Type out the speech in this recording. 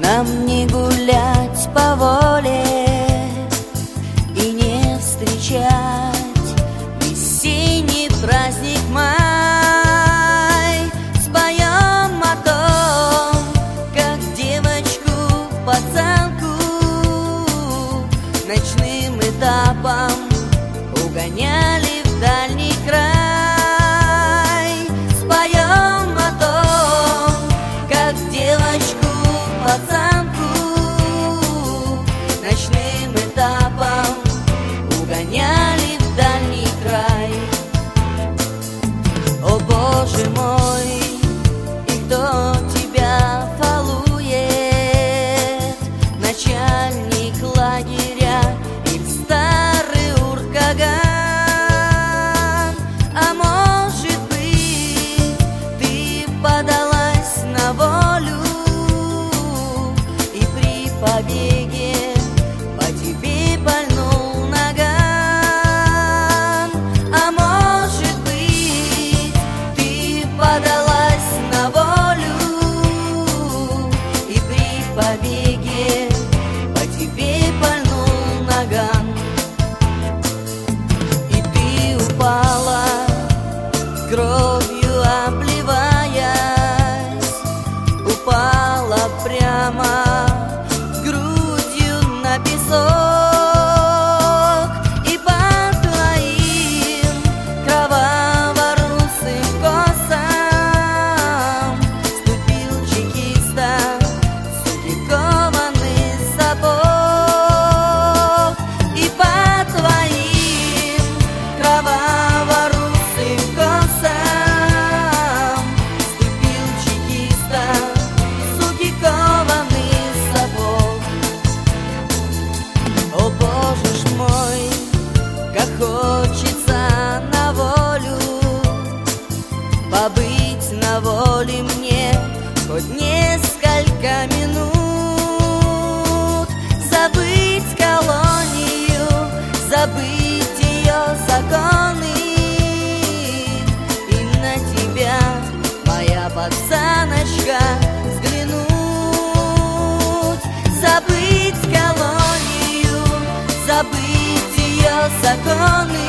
Нам не гулять по воле и не встречать весенний праздник май. Споем о том, как девочку, пацанку ночным этапом угоняли в дальний край. Споем о том, как девочку, пацанку ночным этапом угоняли в дальний край. О Боже мой, и кто тебя балует? Начальник лагеря или старый уркаган? А может быть, ты подалась на волю, и при побеге по тебе пальнул наган? А может быть, ты подалась на волю, и при побеге по тебе пальнул наган? И ты упала, кровью обливаясь, упала прямо грудью на песок, и по твоим кроваво-русым косам ступил чекиста суки кованый сапог. И по твоим кроваво-русым косам ступил чекиста суки кованый сапог. О Боже ж мой, как хочется на волю, побыть на воле мне хоть несколько минут, забыть колонию, забыть ее законы, и на тебя, моя пацаночка, взглянуть. Забыть колонию, забыть ее законы,